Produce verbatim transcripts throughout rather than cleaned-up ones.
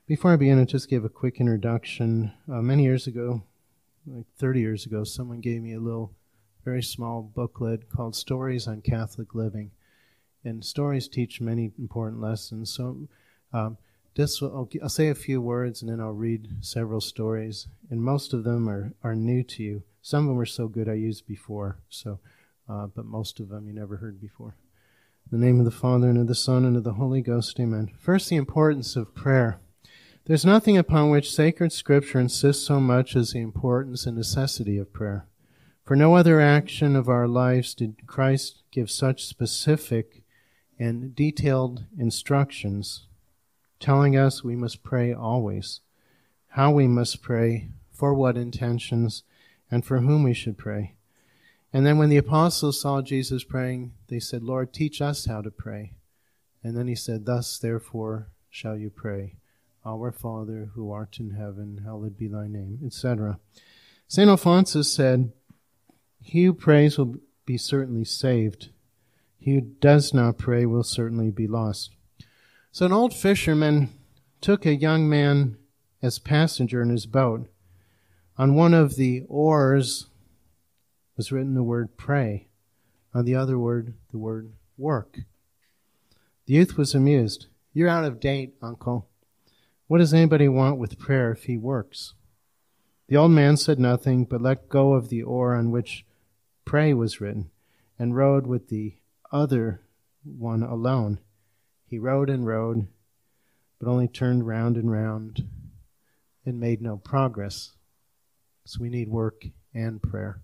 Before I begin, I'll just give a quick introduction. Uh, many years ago, like thirty years ago, someone gave me a little, very small booklet called Stories on Catholic Living. And stories teach many important lessons. So um, this will, I'll, I'll say a few words and then I'll read several stories. And most of them are, are new to you. Some of them are so good I used before, so uh, but most of them you never heard before. In the name of the Father, and of the Son, and of the Holy Ghost, amen. First, the importance of prayer. There's nothing upon which sacred Scripture insists so much as the importance and necessity of prayer. For no other action of our lives did Christ give such specific and detailed instructions, telling us we must pray always, how we must pray, for what intentions, and for whom we should pray. And then when the apostles saw Jesus praying, they said, Lord, teach us how to pray. And then he said, thus, therefore, shall you pray. Our Father, who art in heaven, hallowed be thy name, et cetera. Saint Alphonsus said, he who prays will be certainly saved. He who does not pray will certainly be lost. So an old fisherman took a young man as passenger in his boat. On one of the oars was written the word pray. On the other word, the word work. The youth was amused. You're out of date, uncle. What does anybody want with prayer if he works? The old man said nothing, but let go of the oar on which pray was written, and rowed with the other one alone. He rowed and rowed, but only turned round and round, and made no progress. So we need work and prayer.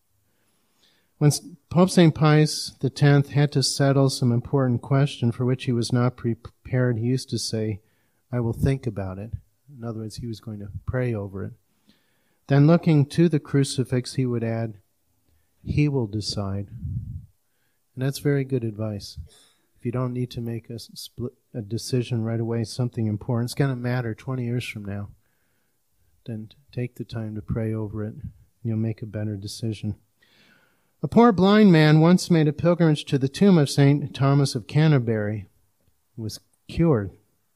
When Pope Saint Pius the tenth had to settle some important question for which he was not prepared, he used to say, I will think about it. In other words, he was going to pray over it. Then looking to the crucifix, he would add, he will decide. And that's very good advice. If you don't need to make a, split, a decision right away, something important, it's going to matter twenty years from now, then take the time to pray over it, and you'll make a better decision. A poor blind man once made a pilgrimage to the tomb of Saint Thomas of Canterbury and was cured.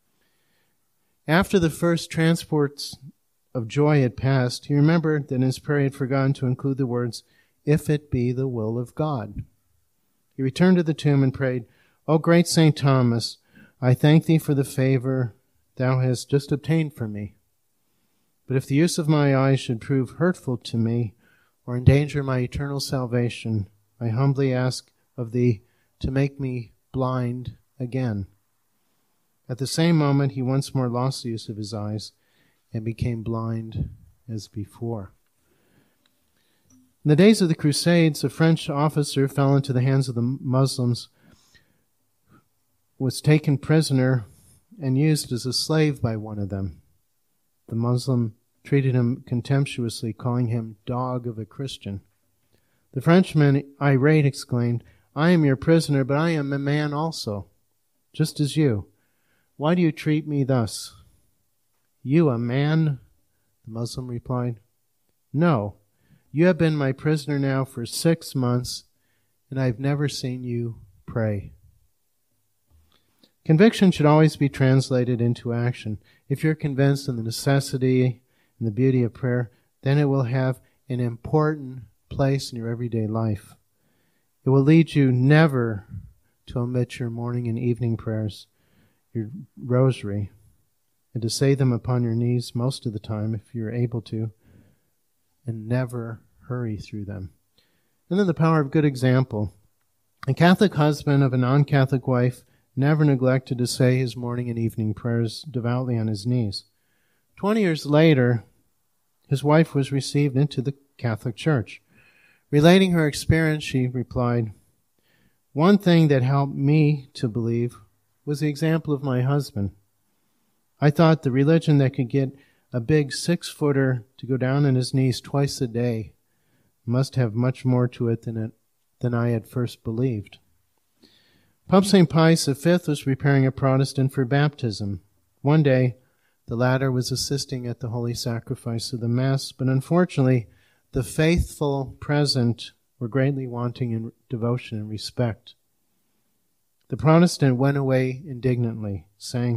After the first transports of joy had passed, he remembered that in his prayer he had forgotten to include the words, if it be the will of God. He returned to the tomb and prayed, O great Saint Thomas, I thank thee for the favor thou hast just obtained from me. But if the use of my eyes should prove hurtful to me or endanger my eternal salvation, I humbly ask of thee to make me blind again. At the same moment, he once more lost the use of his eyes and became blind as before. In the days of the Crusades, a French officer fell into the hands of the Muslims, was taken prisoner, and used as a slave by one of them. The Muslim treated him contemptuously, calling him dog of a Christian. The Frenchman, irate, exclaimed, I am your prisoner, but I am a man also, just as you. Why do you treat me thus? You a man? The Muslim replied. No, you have been my prisoner now for six months, and I have never seen you pray. Conviction should always be translated into action. If you're convinced of the necessity and the beauty of prayer, then it will have an important place in your everyday life. It will lead you never to omit your morning and evening prayers, your rosary, and to say them upon your knees most of the time if you're able to, and never hurry through them. And then the power of good example. A Catholic husband of a non-Catholic wife never neglected to say his morning and evening prayers devoutly on his knees. Twenty years later, his wife was received into the Catholic Church. Relating her experience, she replied, one thing that helped me to believe was the example of my husband. I thought the religion that could get a big six-footer to go down on his knees twice a day must have much more to it than, it, than I had first believed. Pope Saint Pius the fifth was preparing a Protestant for baptism. One day, the latter was assisting at the holy sacrifice of the Mass, but unfortunately, the faithful present were greatly wanting in devotion and respect. The Protestant went away indignantly, saying,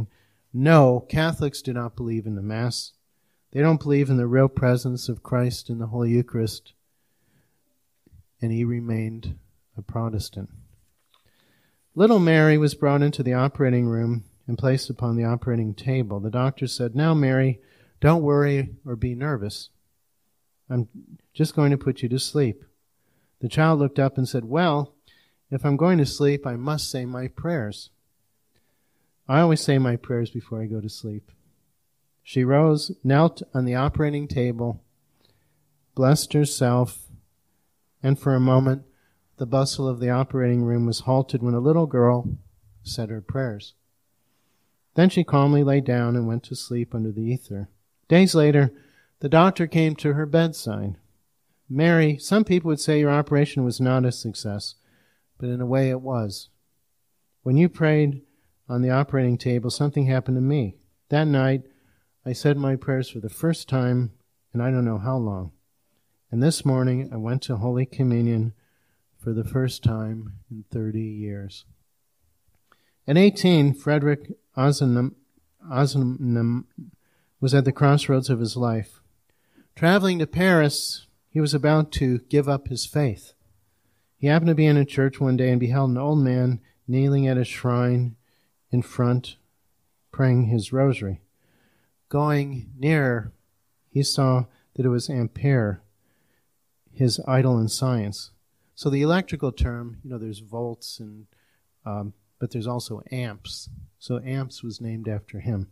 No, Catholics do not believe in the Mass. They don't believe in the real presence of Christ in the Holy Eucharist. And he remained a Protestant. Little Mary was brought into the operating room and placed upon the operating table. The doctor said, "Now, Mary, don't worry or be nervous. I'm just going to put you to sleep." The child looked up and said, "Well, if I'm going to sleep, I must say my prayers. I always say my prayers before I go to sleep." She rose, knelt on the operating table, blessed herself, and for a moment the bustle of the operating room was halted when a little girl said her prayers. Then she calmly lay down and went to sleep under the ether. Days later, the doctor came to her bedside. "Mary, some people would say your operation was not a success, but in a way it was. When you prayed on the operating table, something happened to me. That night, I said my prayers for the first time, and I don't know how long. And this morning, I went to Holy Communion for the first time in thirty years. At eighteen, Frederick Ozanam, Ozanam was at the crossroads of his life. Traveling to Paris, he was about to give up his faith. He happened to be in a church one day and beheld an old man kneeling at a shrine in front, praying his rosary. Going nearer, he saw that it was Ampere, his idol in science. So the electrical term, you know, there's volts, and um, but there's also amps. So amps was named after him.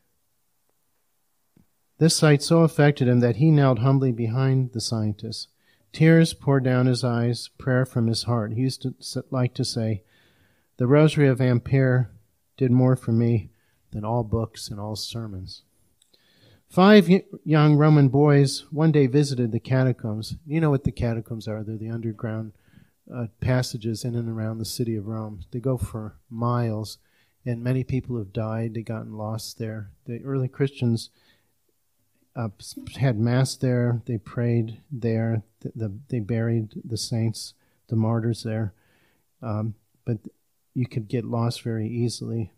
This sight so affected him that he knelt humbly behind the scientist. Tears poured down his eyes, prayer from his heart. He used to like to say, "The Rosary of Ampere did more for me than all books and all sermons." Five young Roman boys one day visited the catacombs. You know what the catacombs are. They're the underground uh, passages in and around the city of Rome. They go for miles, and many people have died. They've gotten lost there. The early Christians uh, had Mass there. They prayed there. The, the, they buried the saints, the martyrs there. Um, but you could get lost very easily.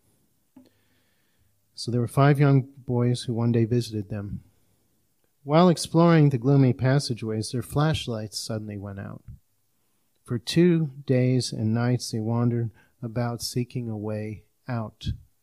So there were five young boys who one day visited them. While exploring the gloomy passageways, their flashlights suddenly went out. For two days and nights they wandered about seeking a way out.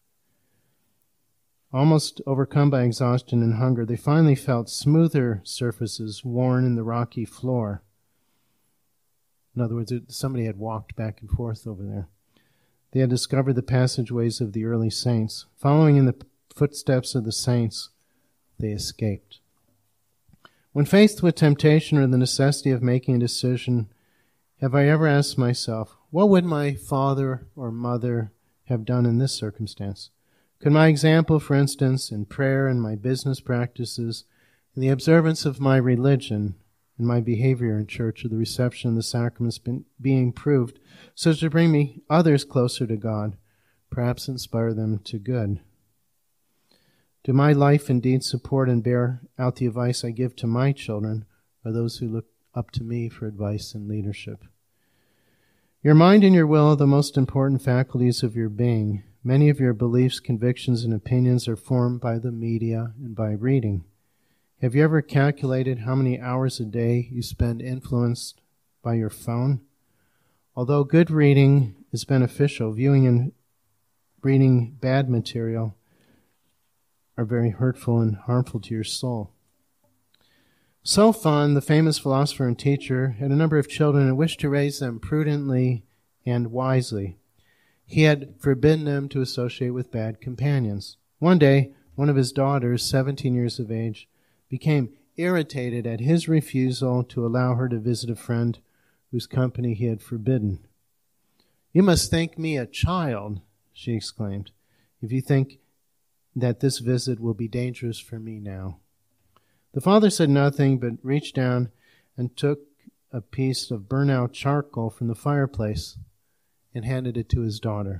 Almost overcome by exhaustion and hunger, they finally felt smoother surfaces worn in the rocky floor. In other words, somebody had walked back and forth over there. They had discovered the passageways of the early saints. Following in the footsteps of the saints, they escaped. When faced with temptation or the necessity of making a decision, have I ever asked myself, what would my father or mother have done in this circumstance? Could my example, for instance, in prayer and my business practices, in the observance of my religion, and my behavior in church, or the reception of the sacraments be improved so as to bring me others closer to God, perhaps inspire them to good? Do my life indeed support and bear out the advice I give to my children, or those who look up to me for advice and leadership? Your mind and your will are the most important faculties of your being. Many of your beliefs, convictions, and opinions are formed by the media and by reading. Have you ever calculated how many hours a day you spend influenced by your phone? Although good reading is beneficial, viewing and reading bad material are very hurtful and harmful to your soul. Sophon, the famous philosopher and teacher, had a number of children and wished to raise them prudently and wisely. He had forbidden them to associate with bad companions. One day, one of his daughters, seventeen years of age, became irritated at his refusal to allow her to visit a friend whose company he had forbidden. "You must think me a child," she exclaimed, "if you think that this visit will be dangerous for me now." The father said nothing, but reached down and took a piece of burnt-out charcoal from the fireplace and handed it to his daughter.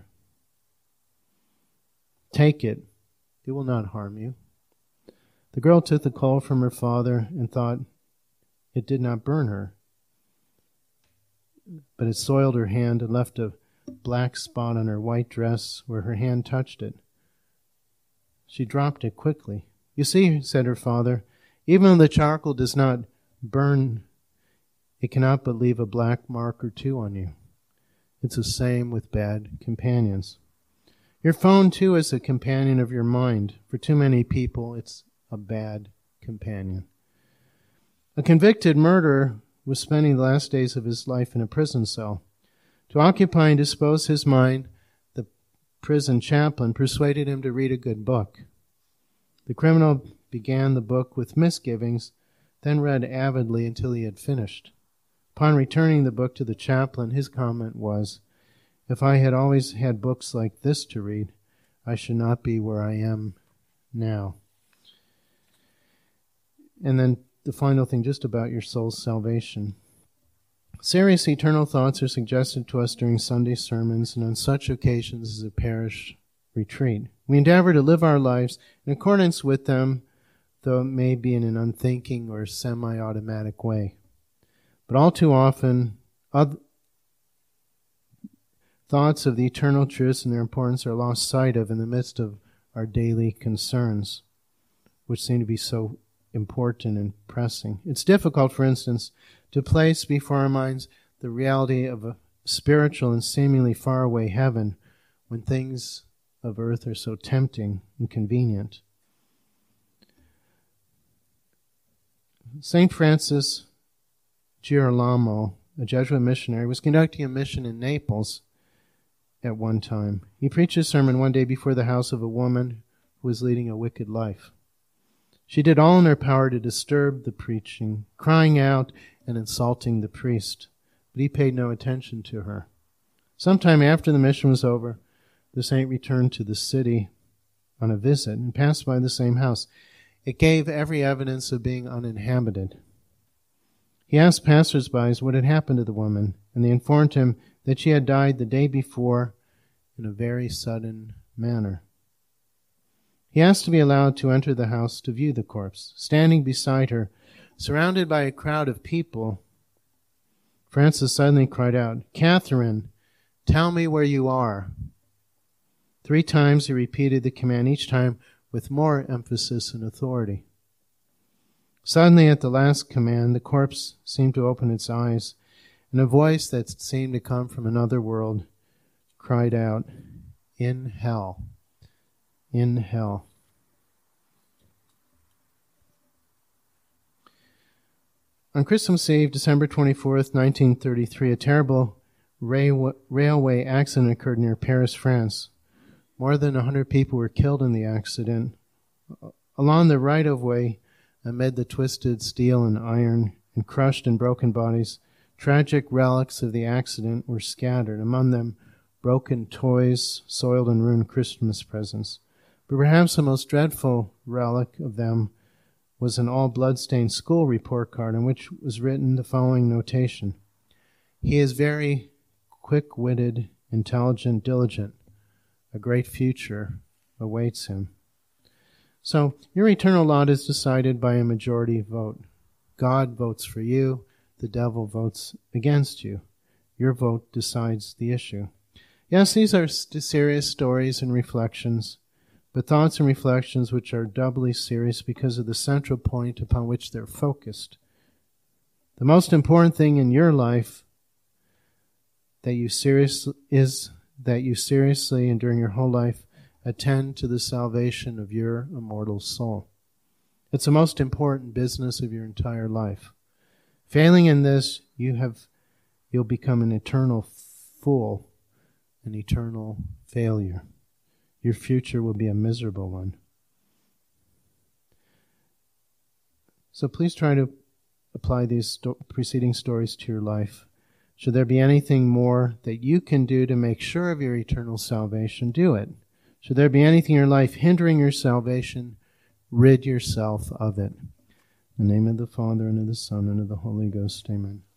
"Take it. It will not harm you." The girl took the coal from her father and thought it did not burn her, but it soiled her hand and left a black spot on her white dress where her hand touched it. She dropped it quickly. "You see," said her father, "even though the charcoal does not burn, it cannot but leave a black mark or two on you. It's the same with bad companions. Your phone, too, is a companion of your mind. For too many people, it's a bad companion." A convicted murderer was spending the last days of his life in a prison cell. To occupy and dispose his mind, the prison chaplain persuaded him to read a good book. The criminal began the book with misgivings, then read avidly until he had finished. Upon returning the book to the chaplain, his comment was, "If I had always had books like this to read, I should not be where I am now." And then the final thing, just about your soul's salvation. Serious eternal thoughts are suggested to us during Sunday sermons and on such occasions as a parish retreat. We endeavor to live our lives in accordance with them, though it may be in an unthinking or semi-automatic way. But all too often, other thoughts of the eternal truths and their importance are lost sight of in the midst of our daily concerns, which seem to be so important and pressing. It's difficult, for instance, to place before our minds the reality of a spiritual and seemingly faraway heaven when things of earth are so tempting and convenient. Saint Francis Girolamo, a Jesuit missionary, was conducting a mission in Naples at one time. He preached a sermon one day before the house of a woman who was leading a wicked life. She did all in her power to disturb the preaching, crying out and insulting the priest, but he paid no attention to her. Sometime after the mission was over, the saint returned to the city on a visit and passed by the same house. It gave every evidence of being uninhabited. He asked passers-by what had happened to the woman, and they informed him that she had died the day before in a very sudden manner. He asked to be allowed to enter the house to view the corpse. Standing beside her, surrounded by a crowd of people, Francis suddenly cried out, "Catherine, tell me where you are." Three times he repeated the command, each time with more emphasis and authority. Suddenly, at the last command, the corpse seemed to open its eyes, and a voice that seemed to come from another world cried out, "In hell, in hell." On Christmas Eve, December twenty-fourth, nineteen thirty-three, a terrible railway accident occurred near Paris, France. More than one hundred people were killed in the accident. Along the right-of-way, amid the twisted steel and iron and crushed and broken bodies, tragic relics of the accident were scattered, among them broken toys, soiled and ruined Christmas presents. But perhaps the most dreadful relic of them was an all-blood-stained school report card on which was written the following notation: "He is very quick-witted, intelligent, diligent. A great future awaits him." So, your eternal lot is decided by a majority vote. God votes for you. The devil votes against you. Your vote decides the issue. Yes, these are serious stories and reflections, but thoughts and reflections which are doubly serious because of the central point upon which they're focused. The most important thing in your life that you serious is that you seriously and during your whole life attend to the salvation of your immortal soul. It's the most important business of your entire life. Failing in this, you have you'll become an eternal fool, an eternal failure. Your future will be a miserable one. So please try to apply these sto- preceding stories to your life. Should there be anything more that you can do to make sure of your eternal salvation, do it. Should there be anything in your life hindering your salvation, rid yourself of it. In the name of the Father, and of the Son, and of the Holy Ghost, amen.